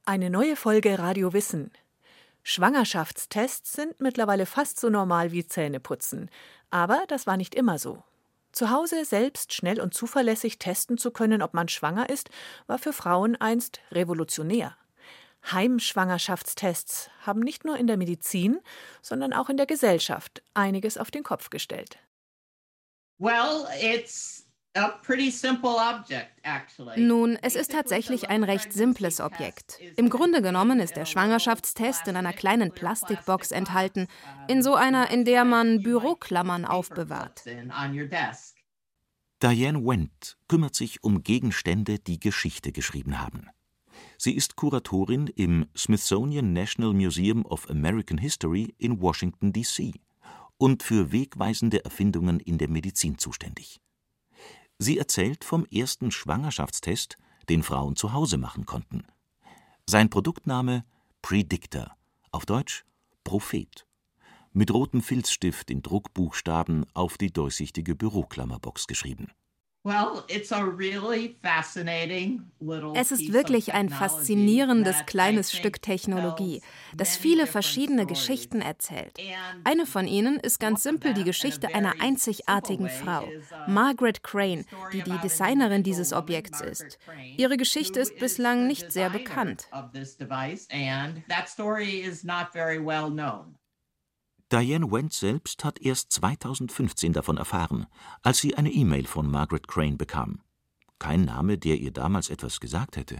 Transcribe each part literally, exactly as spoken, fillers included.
Eine neue Folge Radio Wissen. Schwangerschaftstests sind mittlerweile fast so normal wie Zähneputzen. Aber das war nicht immer so. Zu Hause selbst schnell und zuverlässig testen zu können, ob man schwanger ist, war für Frauen einst revolutionär. Heimschwangerschaftstests haben nicht nur in der Medizin, sondern auch in der Gesellschaft einiges auf den Kopf gestellt. Well, it's a pretty simple object, actually. Nun, es ist tatsächlich ein recht simples Objekt. Im Grunde genommen ist der Schwangerschaftstest in einer kleinen Plastikbox enthalten, in so einer, in der man Büroklammern aufbewahrt. Diane Wendt kümmert sich um Gegenstände, die Geschichte geschrieben haben. Sie ist Kuratorin im Smithsonian National Museum of American History in Washington, D C und für wegweisende Erfindungen in der Medizin zuständig. Sie erzählt vom ersten Schwangerschaftstest, den Frauen zu Hause machen konnten. Sein Produktname Predictor, auf Deutsch Prophet, mit rotem Filzstift in Druckbuchstaben auf die durchsichtige Büroklammerbox geschrieben. Es ist wirklich ein faszinierendes kleines Stück Technologie, das viele verschiedene Geschichten erzählt. Eine von ihnen ist ganz simpel die Geschichte einer einzigartigen Frau, Margaret Crane, die die Designerin dieses Objekts ist. Ihre Geschichte ist bislang nicht sehr bekannt. Diane Wendt selbst hat erst zweitausendfünfzehn davon erfahren, als sie eine E-Mail von Margaret Crane bekam. Kein Name, der ihr damals etwas gesagt hätte.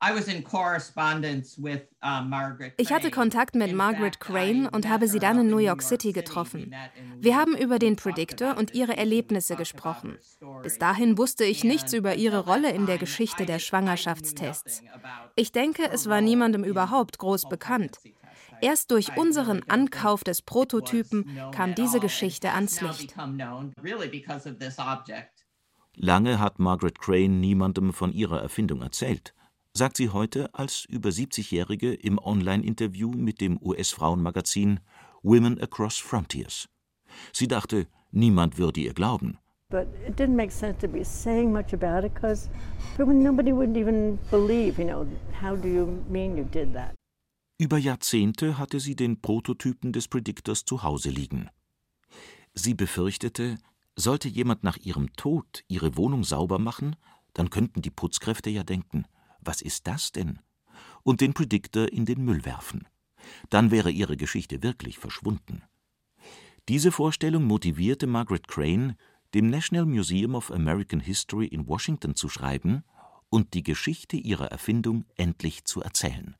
Ich hatte Kontakt mit Margaret Crane und habe sie dann in New York City getroffen. Wir haben über den Predictor und ihre Erlebnisse gesprochen. Bis dahin wusste ich nichts über ihre Rolle in der Geschichte der Schwangerschaftstests. Ich denke, es war niemandem überhaupt groß bekannt. Erst durch unseren Ankauf des Prototypen kam diese Geschichte ans Licht. Lange hat Margaret Crane niemandem von ihrer Erfindung erzählt, sagt sie heute als über siebzigjährige im Online-Interview mit dem U S-Frauenmagazin Women Across Frontiers. Sie dachte, niemand würde ihr glauben. But it didn't make sense to be saying much about it because nobody would even believe, you know, how do you mean you did that? Über Jahrzehnte hatte sie den Prototypen des Predictors zu Hause liegen. Sie befürchtete, sollte jemand nach ihrem Tod ihre Wohnung sauber machen, dann könnten die Putzkräfte ja denken, was ist das denn? Und den Predictor in den Müll werfen. Dann wäre ihre Geschichte wirklich verschwunden. Diese Vorstellung motivierte Margaret Crane, dem National Museum of American History in Washington zu schreiben und die Geschichte ihrer Erfindung endlich zu erzählen.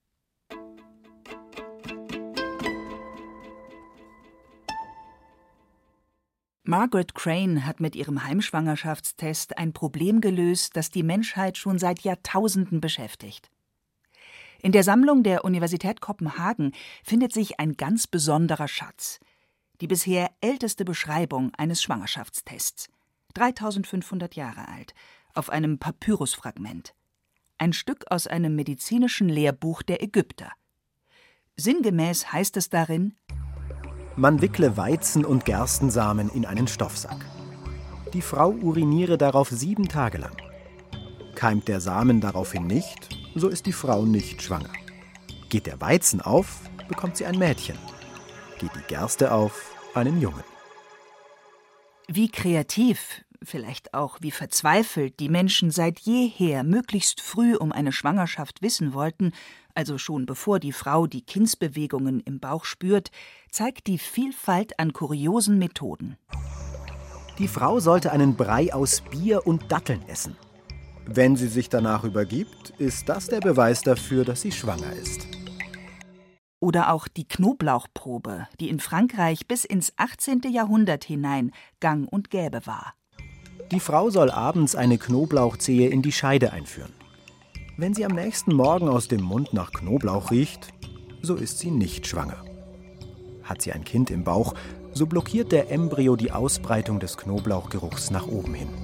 Margaret Crane hat mit ihrem Heimschwangerschaftstest ein Problem gelöst, das die Menschheit schon seit Jahrtausenden beschäftigt. In der Sammlung der Universität Kopenhagen findet sich ein ganz besonderer Schatz. Die bisher älteste Beschreibung eines Schwangerschaftstests. dreitausendfünfhundert Jahre alt, auf einem Papyrusfragment. Ein Stück aus einem medizinischen Lehrbuch der Ägypter. Sinngemäß heißt es darin: Man wickle Weizen- und Gerstensamen in einen Stoffsack. Die Frau uriniere darauf sieben Tage lang. Keimt der Samen daraufhin nicht, so ist die Frau nicht schwanger. Geht der Weizen auf, bekommt sie ein Mädchen. Geht die Gerste auf, einen Jungen. Wie kreativ, vielleicht auch wie verzweifelt die Menschen seit jeher möglichst früh um eine Schwangerschaft wissen wollten, also schon bevor die Frau die Kindsbewegungen im Bauch spürt, zeigt die Vielfalt an kuriosen Methoden. Die Frau sollte einen Brei aus Bier und Datteln essen. Wenn sie sich danach übergibt, ist das der Beweis dafür, dass sie schwanger ist. Oder auch die Knoblauchprobe, die in Frankreich bis ins achtzehnte Jahrhundert hinein gang und gäbe war. Die Frau soll abends eine Knoblauchzehe in die Scheide einführen. Wenn sie am nächsten Morgen aus dem Mund nach Knoblauch riecht, so ist sie nicht schwanger. Hat sie ein Kind im Bauch, so blockiert der Embryo die Ausbreitung des Knoblauchgeruchs nach oben hin.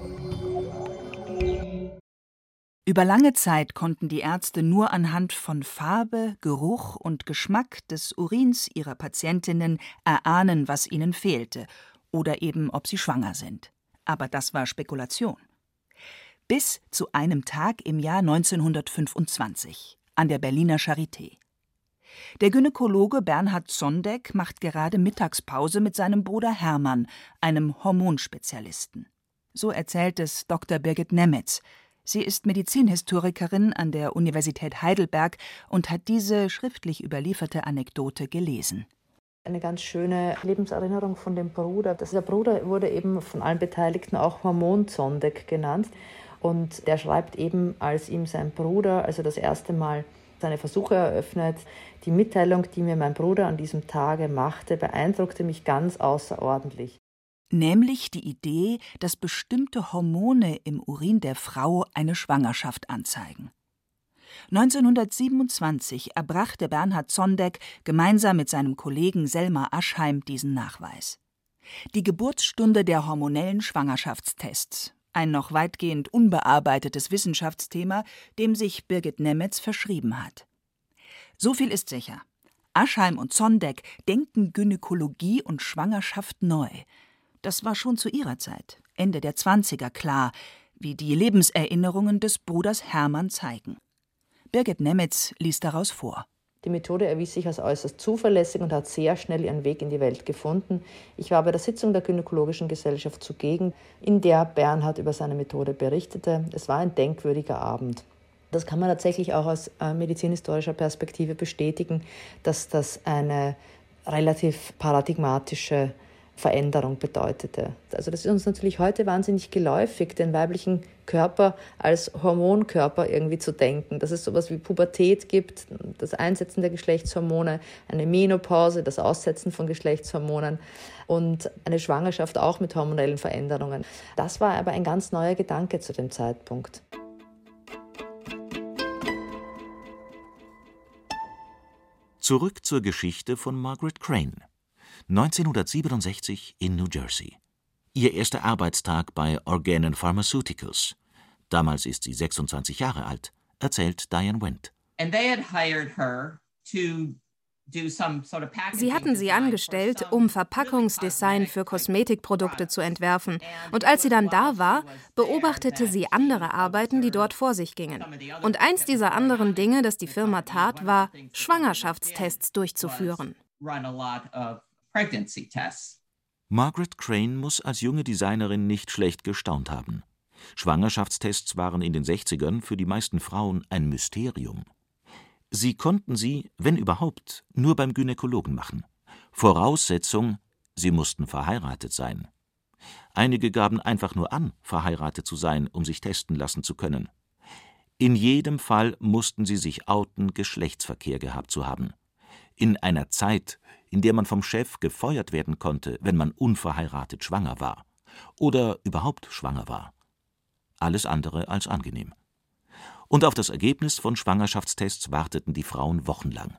Über lange Zeit konnten die Ärzte nur anhand von Farbe, Geruch und Geschmack des Urins ihrer Patientinnen erahnen, was ihnen fehlte oder eben, ob sie schwanger sind. Aber das war Spekulation. Bis zu einem Tag im Jahr neunzehnhundertfünfundzwanzig, an der Berliner Charité. Der Gynäkologe Bernhard Zondek macht gerade Mittagspause mit seinem Bruder Hermann, einem Hormonspezialisten. So erzählt es Doktor Birgit Nemetz. Sie ist Medizinhistorikerin an der Universität Heidelberg und hat diese schriftlich überlieferte Anekdote gelesen. Eine ganz schöne Lebenserinnerung von dem Bruder. Der Bruder wurde eben von allen Beteiligten auch Hormonzondek genannt. Und der schreibt eben, als ihm sein Bruder, also das erste Mal seine Versuche eröffnet, die Mitteilung, die mir mein Bruder an diesem Tage machte, beeindruckte mich ganz außerordentlich. Nämlich die Idee, dass bestimmte Hormone im Urin der Frau eine Schwangerschaft anzeigen. neunzehnhundertsiebenundzwanzig erbrachte Bernhard Zondek gemeinsam mit seinem Kollegen Selma Aschheim diesen Nachweis. Die Geburtsstunde der hormonellen Schwangerschaftstests. Ein noch weitgehend unbearbeitetes Wissenschaftsthema, dem sich Birgit Nemetz verschrieben hat. So viel ist sicher. Aschheim und Zondek denken Gynäkologie und Schwangerschaft neu. Das war schon zu ihrer Zeit, Ende der Zwanziger, klar, wie die Lebenserinnerungen des Bruders Hermann zeigen. Birgit Nemetz liest daraus vor. Die Methode erwies sich als äußerst zuverlässig und hat sehr schnell ihren Weg in die Welt gefunden. Ich war bei der Sitzung der Gynäkologischen Gesellschaft zugegen, in der Bernhard über seine Methode berichtete. Es war ein denkwürdiger Abend. Das kann man tatsächlich auch aus äh, medizinhistorischer Perspektive bestätigen, dass das eine relativ paradigmatische Veränderung bedeutete. Also das ist uns natürlich heute wahnsinnig geläufig, den weiblichen Körper als Hormonkörper irgendwie zu denken, dass es sowas wie Pubertät gibt, das Einsetzen der Geschlechtshormone, eine Menopause, das Aussetzen von Geschlechtshormonen und eine Schwangerschaft auch mit hormonellen Veränderungen. Das war aber ein ganz neuer Gedanke zu dem Zeitpunkt. Zurück zur Geschichte von Margaret Crane. neunzehnhundertsiebenundsechzig in New Jersey. Ihr erster Arbeitstag bei Organon Pharmaceuticals. Damals ist sie sechsundzwanzig Jahre alt, erzählt Diane Wendt. Sie hatten sie angestellt, um Verpackungsdesign für Kosmetikprodukte zu entwerfen. Und als sie dann da war, beobachtete sie andere Arbeiten, die dort vor sich gingen. Und eins dieser anderen Dinge, das die Firma tat, war, Schwangerschaftstests durchzuführen. Margaret Crane muss als junge Designerin nicht schlecht gestaunt haben. Schwangerschaftstests waren in den sechzigern für die meisten Frauen ein Mysterium. Sie konnten sie, wenn überhaupt, nur beim Gynäkologen machen. Voraussetzung, sie mussten verheiratet sein. Einige gaben einfach nur an, verheiratet zu sein, um sich testen lassen zu können. In jedem Fall mussten sie sich outen, Geschlechtsverkehr gehabt zu haben. In einer Zeit, in der man vom Chef gefeuert werden konnte, wenn man unverheiratet schwanger war. Oder überhaupt schwanger war. Alles andere als angenehm. Und auf das Ergebnis von Schwangerschaftstests warteten die Frauen wochenlang.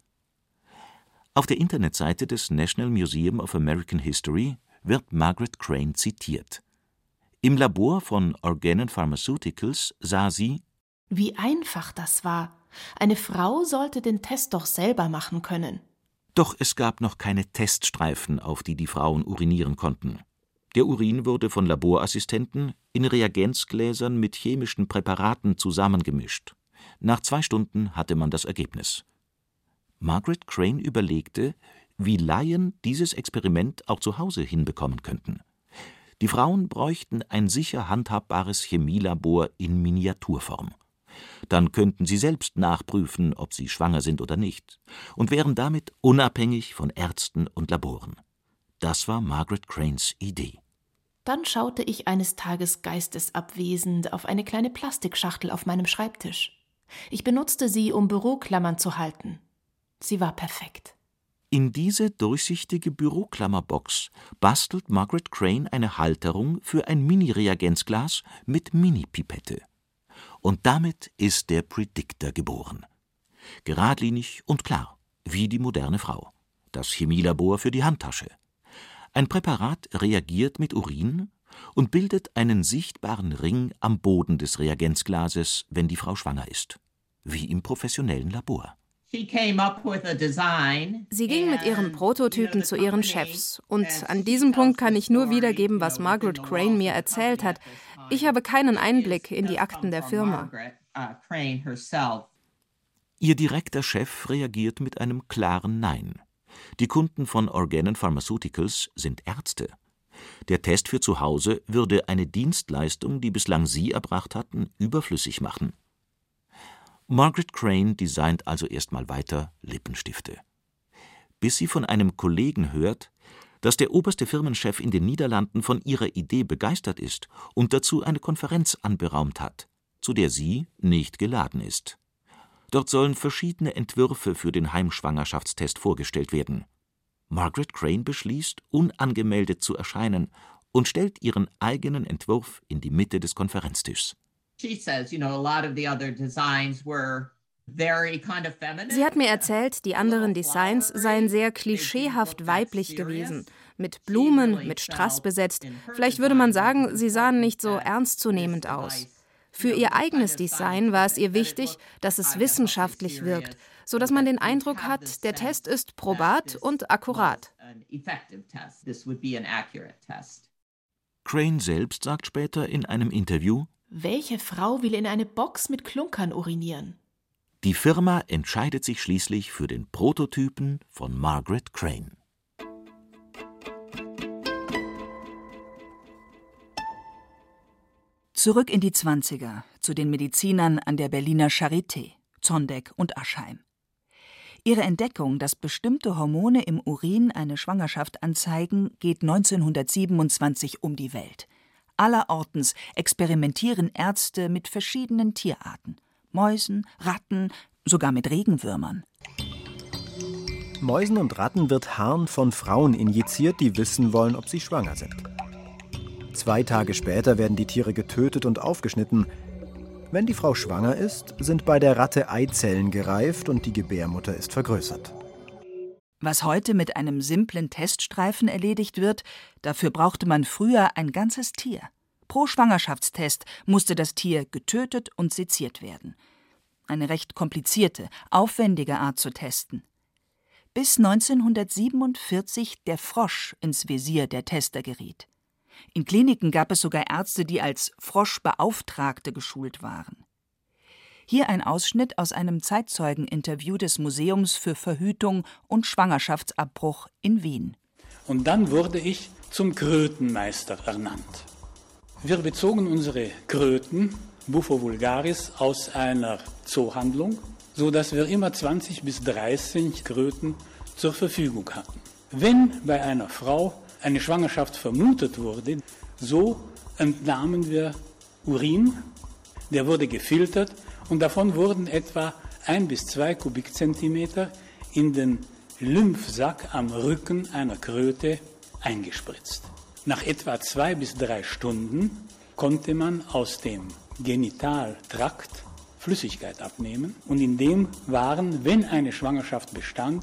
Auf der Internetseite des National Museum of American History wird Margaret Crane zitiert. Im Labor von Organon Pharmaceuticals sah sie: Wie einfach das war. Eine Frau sollte den Test doch selber machen können. Doch es gab noch keine Teststreifen, auf die die Frauen urinieren konnten. Der Urin wurde von Laborassistenten in Reagenzgläsern mit chemischen Präparaten zusammengemischt. Nach zwei Stunden hatte man das Ergebnis. Margaret Crane überlegte, wie Laien dieses Experiment auch zu Hause hinbekommen könnten. Die Frauen bräuchten ein sicher handhabbares Chemielabor in Miniaturform. Dann könnten sie selbst nachprüfen, ob sie schwanger sind oder nicht, und wären damit unabhängig von Ärzten und Laboren. Das war Margaret Cranes Idee. Dann schaute ich eines Tages geistesabwesend auf eine kleine Plastikschachtel auf meinem Schreibtisch. Ich benutzte sie, um Büroklammern zu halten. Sie war perfekt. In diese durchsichtige Büroklammerbox bastelt Margaret Crane eine Halterung für ein Mini-Reagenzglas mit Mini-Pipette. Und damit ist der Predictor geboren. Geradlinig und klar, wie die moderne Frau. Das Chemielabor für die Handtasche. Ein Präparat reagiert mit Urin und bildet einen sichtbaren Ring am Boden des Reagenzglases, wenn die Frau schwanger ist. Wie im professionellen Labor. Sie ging mit ihrem Prototypen zu ihren Chefs. Und an diesem Punkt kann ich nur wiedergeben, was Margaret Crane mir erzählt hat. Ich habe keinen Einblick in die Akten der Firma. Ihr direkter Chef reagiert mit einem klaren Nein. Die Kunden von Organon Pharmaceuticals sind Ärzte. Der Test für zu Hause würde eine Dienstleistung, die bislang sie erbracht hatten, überflüssig machen. Margaret Crane designt also erstmal weiter Lippenstifte. Bis sie von einem Kollegen hört, dass der oberste Firmenchef in den Niederlanden von ihrer Idee begeistert ist und dazu eine Konferenz anberaumt hat, zu der sie nicht geladen ist. Dort sollen verschiedene Entwürfe für den Heimschwangerschaftstest vorgestellt werden. Margaret Crane beschließt, unangemeldet zu erscheinen und stellt ihren eigenen Entwurf in die Mitte des Konferenztischs. She says, you know, a lot of the other designs were very kind of feminine. Sie hat mir erzählt, die anderen Designs seien sehr klischeehaft weiblich gewesen. Mit Blumen, mit Strass besetzt. Vielleicht würde man sagen, sie sahen nicht so ernstzunehmend aus. Für ihr eigenes Design war es ihr wichtig, dass es wissenschaftlich wirkt, sodass man den Eindruck hat, der Test ist probat und akkurat. Crane selbst sagt später in einem Interview: Welche Frau will in eine Box mit Klunkern urinieren? Die Firma entscheidet sich schließlich für den Prototypen von Margaret Crane. Zurück in die Zwanziger, zu den Medizinern an der Berliner Charité, Zondek und Aschheim. Ihre Entdeckung, dass bestimmte Hormone im Urin eine Schwangerschaft anzeigen, geht neunzehnhundertsiebenundzwanzig um die Welt. Allerortens experimentieren Ärzte mit verschiedenen Tierarten. Mäusen, Ratten, sogar mit Regenwürmern. Mäusen und Ratten wird Harn von Frauen injiziert, die wissen wollen, ob sie schwanger sind. Zwei Tage später werden die Tiere getötet und aufgeschnitten. Wenn die Frau schwanger ist, sind bei der Ratte Eizellen gereift und die Gebärmutter ist vergrößert. Was heute mit einem simplen Teststreifen erledigt wird, dafür brauchte man früher ein ganzes Tier. Pro Schwangerschaftstest musste das Tier getötet und seziert werden. Eine recht komplizierte, aufwendige Art zu testen. Bis neunzehnhundertsiebenundvierzig der Frosch ins Visier der Tester geriet. In Kliniken gab es sogar Ärzte, die als Froschbeauftragte geschult waren. Hier ein Ausschnitt aus einem Zeitzeugeninterview des Museums für Verhütung und Schwangerschaftsabbruch in Wien. Und dann wurde ich zum Krötenmeister ernannt. Wir bezogen unsere Kröten, Bufo vulgaris, aus einer Zoohandlung, sodass wir immer zwanzig bis dreißig Kröten zur Verfügung hatten. Wenn bei einer Frau eine Schwangerschaft vermutet wurde, so entnahmen wir Urin, der wurde gefiltert und davon wurden etwa ein bis zwei Kubikzentimeter in den Lymphsack am Rücken einer Kröte eingespritzt. Nach etwa zwei bis drei Stunden konnte man aus dem Genitaltrakt Flüssigkeit abnehmen und in dem waren, wenn eine Schwangerschaft bestand,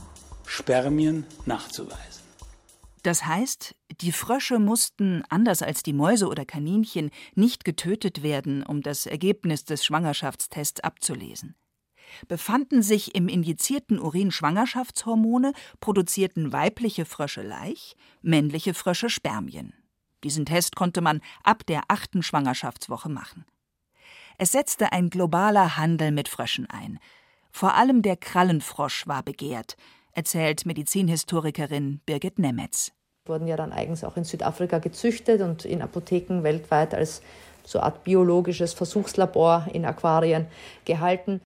Spermien nachzuweisen. Das heißt, die Frösche mussten, anders als die Mäuse oder Kaninchen, nicht getötet werden, um das Ergebnis des Schwangerschaftstests abzulesen. Befanden sich im injizierten Urin Schwangerschaftshormone, produzierten weibliche Frösche Laich, männliche Frösche Spermien. Diesen Test konnte man ab der achten Schwangerschaftswoche machen. Es setzte ein globaler Handel mit Fröschen ein. Vor allem der Krallenfrosch war begehrt, erzählt Medizinhistorikerin Birgit Nemetz. Wurden ja dann eigens auch in Südafrika gezüchtet und in Apotheken weltweit als so eine Art biologisches Versuchslabor in Aquarien gehalten.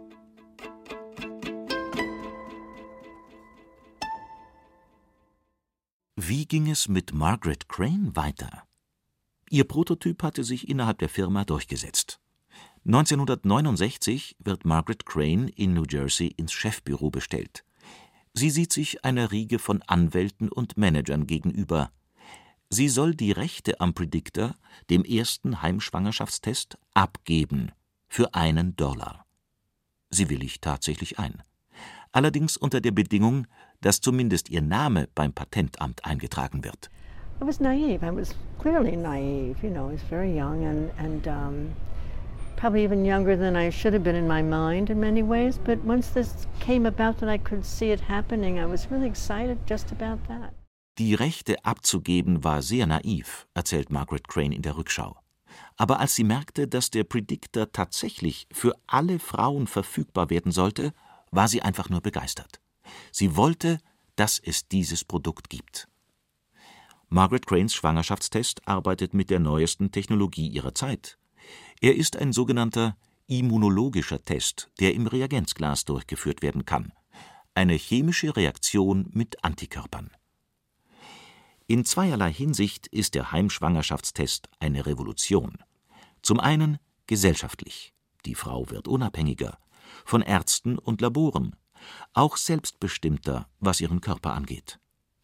Wie ging es mit Margaret Crane weiter? Ihr Prototyp hatte sich innerhalb der Firma durchgesetzt. neunzehnhundertneunundsechzig wird Margaret Crane in New Jersey ins Chefbüro bestellt. Sie sieht sich einer Riege von Anwälten und Managern gegenüber. Sie soll die Rechte am Predictor, dem ersten Heimschwangerschaftstest, abgeben für einen Dollar. Sie willigt tatsächlich ein. Allerdings unter der Bedingung, dass zumindest ihr Name beim Patentamt eingetragen wird. I was naive. I was clearly naive. You know, I was very young and and um, probably even younger than I should have been in my mind in many ways. But once this came about that I could see it happening, I was really excited just about that. Die Rechte abzugeben war sehr naiv, erzählt Margaret Crane in der Rückschau. Aber als sie merkte, dass der Predictor tatsächlich für alle Frauen verfügbar werden sollte, war sie einfach nur begeistert. Sie wollte, dass es dieses Produkt gibt. Margaret Cranes Schwangerschaftstest arbeitet mit der neuesten Technologie ihrer Zeit. Er ist ein sogenannter immunologischer Test, der im Reagenzglas durchgeführt werden kann. Eine chemische Reaktion mit Antikörpern. In zweierlei Hinsicht ist der Heimschwangerschaftstest eine Revolution. Zum einen gesellschaftlich. Die Frau wird unabhängiger. Von Ärzten und Laboren. Auch selbstbestimmter, was ihren Körper angeht.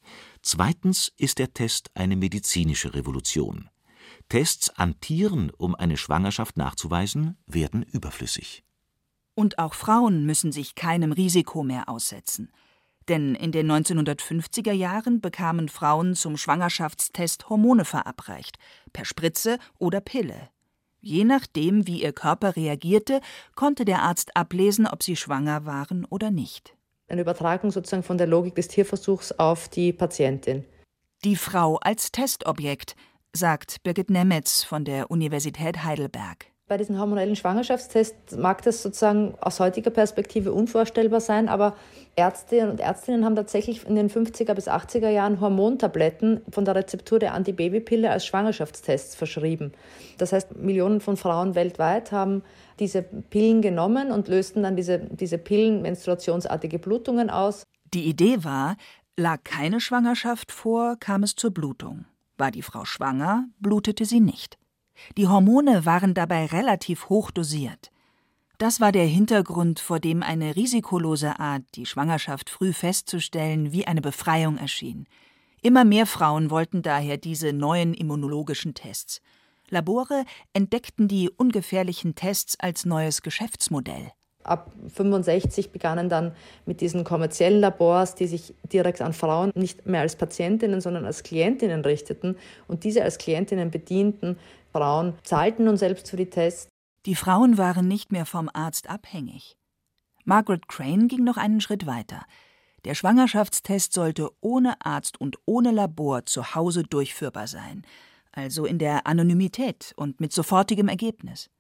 Zweitens ist der Test eine medizinische Revolution. Tests an Tieren, um eine Schwangerschaft nachzuweisen, werden überflüssig. Und auch Frauen müssen sich keinem Risiko mehr aussetzen. Denn in den neunzehnhundertfünfziger Jahren bekamen Frauen zum Schwangerschaftstest Hormone verabreicht, per Spritze oder Pille. Je nachdem, wie ihr Körper reagierte, konnte der Arzt ablesen, ob sie schwanger waren oder nicht. Eine Übertragung sozusagen von der Logik des Tierversuchs auf die Patientin. Die Frau als Testobjekt, sagt Birgit Nemetz von der Universität Heidelberg. Bei diesen hormonellen Schwangerschaftstests mag das sozusagen aus heutiger Perspektive unvorstellbar sein, aber Ärzte und Ärztinnen haben tatsächlich in den fünfziger bis achtziger Jahren Hormontabletten von der Rezeptur der Antibabypille als Schwangerschaftstests verschrieben. Das heißt, Millionen von Frauen weltweit haben diese Pillen genommen und lösten dann diese, diese Pillen menstruationsartige Blutungen aus. Die Idee war, lag keine Schwangerschaft vor, kam es zur Blutung. War die Frau schwanger, blutete sie nicht. Die Hormone waren dabei relativ hoch dosiert. Das war der Hintergrund, vor dem eine risikolose Art, die Schwangerschaft früh festzustellen, wie eine Befreiung erschien. Immer mehr Frauen wollten daher diese neuen immunologischen Tests. Labore entdeckten die ungefährlichen Tests als neues Geschäftsmodell. Ab fünfundsechzig begannen dann mit diesen kommerziellen Labors, die sich direkt an Frauen nicht mehr als Patientinnen, sondern als Klientinnen richteten. Und diese als Klientinnen bedienten Frauen, zahlten nun selbst für die Tests. Die Frauen waren nicht mehr vom Arzt abhängig. Margaret Crane ging noch einen Schritt weiter. Der Schwangerschaftstest sollte ohne Arzt und ohne Labor zu Hause durchführbar sein, also in der Anonymität und mit sofortigem Ergebnis.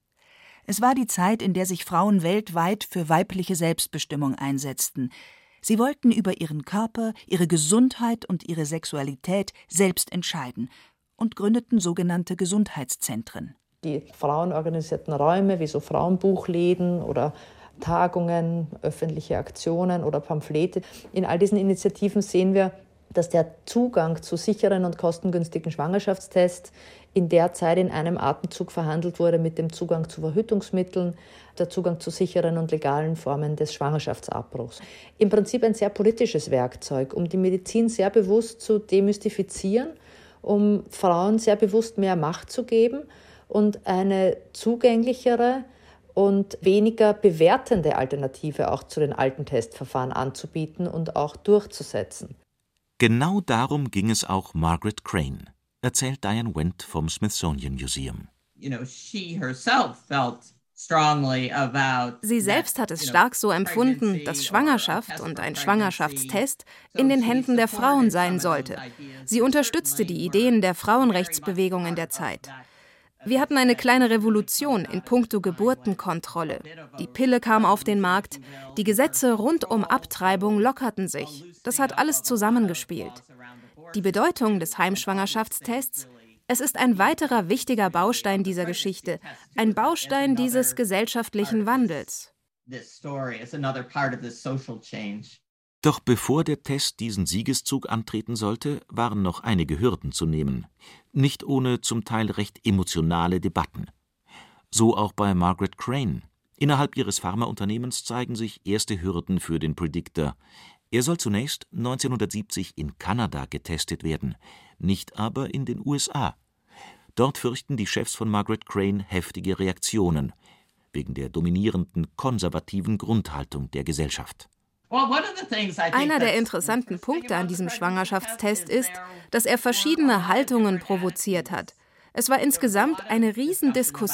Es war die Zeit, in der sich Frauen weltweit für weibliche Selbstbestimmung einsetzten. Sie wollten über ihren Körper, ihre Gesundheit und ihre Sexualität selbst entscheiden und gründeten sogenannte Gesundheitszentren. Die frauenorganisierten Räume wie so Frauenbuchläden oder Tagungen, öffentliche Aktionen oder Pamphlete. In all diesen Initiativen sehen wir, dass der Zugang zu sicheren und kostengünstigen Schwangerschaftstests in der Zeit in einem Atemzug verhandelt wurde mit dem Zugang zu Verhütungsmitteln, der Zugang zu sicheren und legalen Formen des Schwangerschaftsabbruchs. Im Prinzip ein sehr politisches Werkzeug, um die Medizin sehr bewusst zu demystifizieren, um Frauen sehr bewusst mehr Macht zu geben und eine zugänglichere und weniger bewertende Alternative auch zu den alten Testverfahren anzubieten und auch durchzusetzen. Genau darum ging es auch Margaret Crane, erzählt Diane Wendt vom Smithsonian Museum. You know, she herself felt strongly about Sie selbst hat es stark so empfunden, dass Schwangerschaft und ein Schwangerschaftstest in den Händen der Frauen sein sollte. Sie unterstützte die Ideen der Frauenrechtsbewegung in der Zeit. Wir hatten eine kleine Revolution in puncto Geburtenkontrolle. Die Pille kam auf den Markt, die Gesetze rund um Abtreibung lockerten sich. Das hat alles zusammengespielt. Die Bedeutung des Heimschwangerschaftstests: Es ist ein weiterer wichtiger Baustein dieser Geschichte, ein Baustein dieses gesellschaftlichen Wandels. Doch bevor der Test diesen Siegeszug antreten sollte, waren noch einige Hürden zu nehmen. Nicht ohne zum Teil recht emotionale Debatten. So auch bei Margaret Crane. Innerhalb ihres Pharmaunternehmens zeigen sich erste Hürden für den Predictor. Er soll zunächst neunzehnhundertsiebzig in Kanada getestet werden, nicht aber in den U S A. Dort fürchten die Chefs von Margaret Crane heftige Reaktionen, wegen der dominierenden konservativen Grundhaltung der Gesellschaft. Einer der interessanten Punkte an diesem Schwangerschaftstest ist, dass er verschiedene Haltungen provoziert hat. Es war insgesamt eine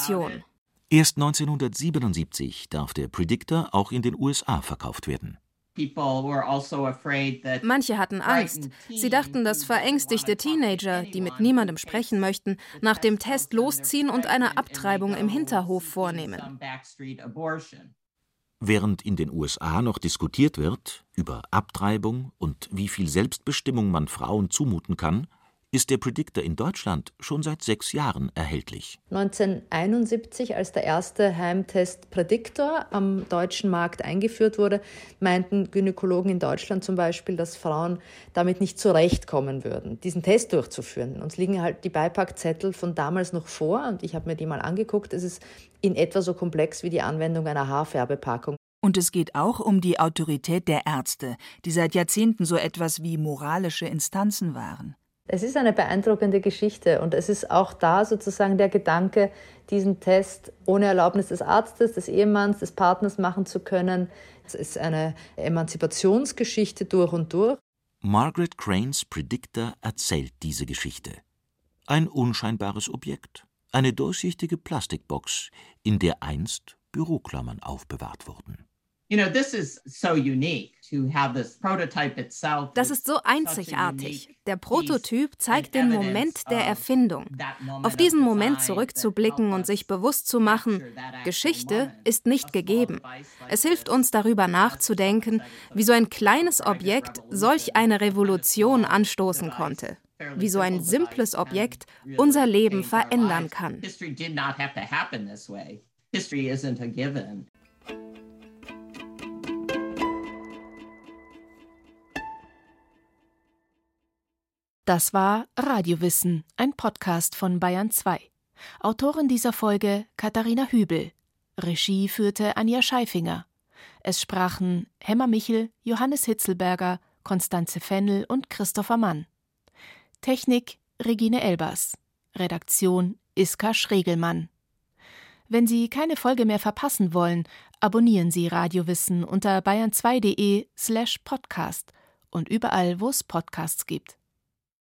Riesendiskussion. Erst neunzehnhundertsiebenundsiebzig darf der Predictor auch in den U S A verkauft werden. Manche hatten Angst. Sie dachten, dass verängstigte Teenager, die mit niemandem sprechen möchten, nach dem Test losziehen und eine Abtreibung im Hinterhof vornehmen. Während in den U S A noch diskutiert wird über Abtreibung und wie viel Selbstbestimmung man Frauen zumuten kann, ist der Predictor in Deutschland schon seit sechs Jahren erhältlich. neunzehnhunderteinundsiebzig, als der erste Heimtest Predictor am deutschen Markt eingeführt wurde, meinten Gynäkologen in Deutschland zum Beispiel, dass Frauen damit nicht zurechtkommen würden, diesen Test durchzuführen. Uns liegen halt die Beipackzettel von damals noch vor und ich habe mir die mal angeguckt. Es ist in etwa so komplex wie die Anwendung einer Haarfärbepackung. Und es geht auch um die Autorität der Ärzte, die seit Jahrzehnten so etwas wie moralische Instanzen waren. Es ist eine beeindruckende Geschichte und es ist auch da sozusagen der Gedanke, diesen Test ohne Erlaubnis des Arztes, des Ehemanns, des Partners machen zu können. Es ist eine Emanzipationsgeschichte durch und durch. Margaret Cranes Predictor erzählt diese Geschichte. Ein unscheinbares Objekt, eine durchsichtige Plastikbox, in der einst Büroklammern aufbewahrt wurden. Das ist so einzigartig. Der Prototyp zeigt den Moment der Erfindung. Auf diesen Moment zurückzublicken und sich bewusst zu machen, Geschichte ist nicht gegeben. Es hilft uns darüber nachzudenken, wie so ein kleines Objekt solch eine Revolution anstoßen konnte. Wie so ein simples Objekt unser Leben verändern kann. Das war Radiowissen, ein Podcast von Bayern zwei. Autorin dieser Folge Katharina Hübel. Regie führte Anja Scheifinger. Es sprachen Hemmer Michel, Johannes Hitzelberger, Konstanze Fennel und Christopher Mann. Technik Regine Elbers. Redaktion Iska Schregelmann. Wenn Sie keine Folge mehr verpassen wollen, abonnieren Sie Radiowissen unter bayern zwei punkt de slash podcast und überall, wo es Podcasts gibt.